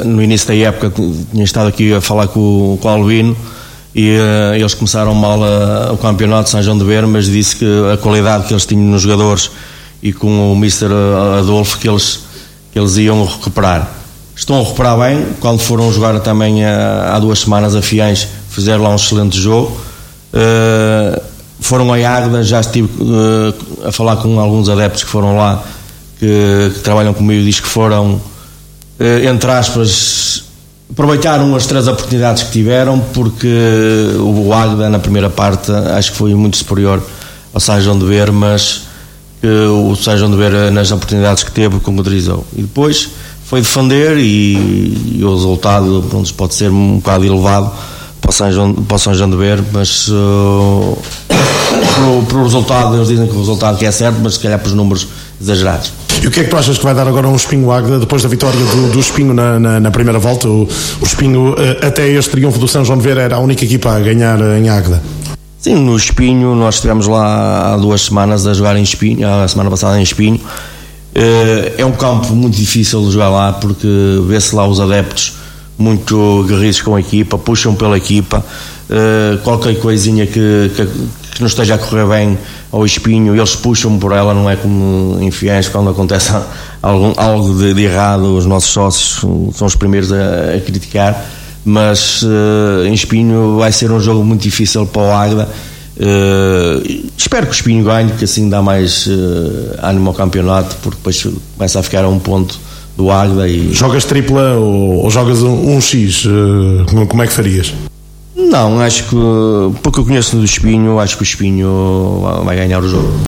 no início da época tinha estado aqui a falar com o Albino e eles começaram mal o campeonato de São João de Ver, mas disse que a qualidade que eles tinham nos jogadores e com o Mr. Adolfo que eles iam recuperar. Estão a recuperar bem. Quando foram jogar também há 2 semanas a Fiães, fizeram lá um excelente jogo. Foram a Águeda, já estive a falar com alguns adeptos que foram lá, que trabalham comigo, diz que foram, entre aspas, aproveitaram as 3 oportunidades que tiveram, porque o Águeda na primeira parte acho que foi muito superior ao São João de Ver, mas o São João de Ver nas oportunidades que teve concretizou. E depois foi defender e o resultado pode ser um bocado elevado para o São João de Ver, mas pelo resultado, eles dizem que o resultado que é certo, mas se calhar pelos números exagerados. E o que é que tu achas que vai dar agora um Espinho Águeda depois da vitória do Espinho na primeira volta? O Espinho, até este triunfo do São João de Ver, era a única equipa a ganhar em Águeda. Sim, no Espinho, nós estivemos lá há 2 semanas a jogar em Espinho, a semana passada em Espinho. É um campo muito difícil de jogar lá, porque vê-se lá os adeptos muito aguerridos com a equipa, puxam pela equipa. Qualquer coisinha que não esteja a correr bem ao Espinho, eles puxam por ela, não é como em Fiães, quando acontece algo de errado, os nossos sócios são os primeiros a criticar, mas em Espinho vai ser um jogo muito difícil para o Águeda. Espero que o Espinho ganhe, que assim dá mais ânimo ao campeonato, porque depois começa a ficar a 1 ponto do Águeda. Jogas tripla ou jogas um X? Como é que farias? Não, acho que, porque eu conheço do Espinho, acho que o Espinho vai ganhar o jogo.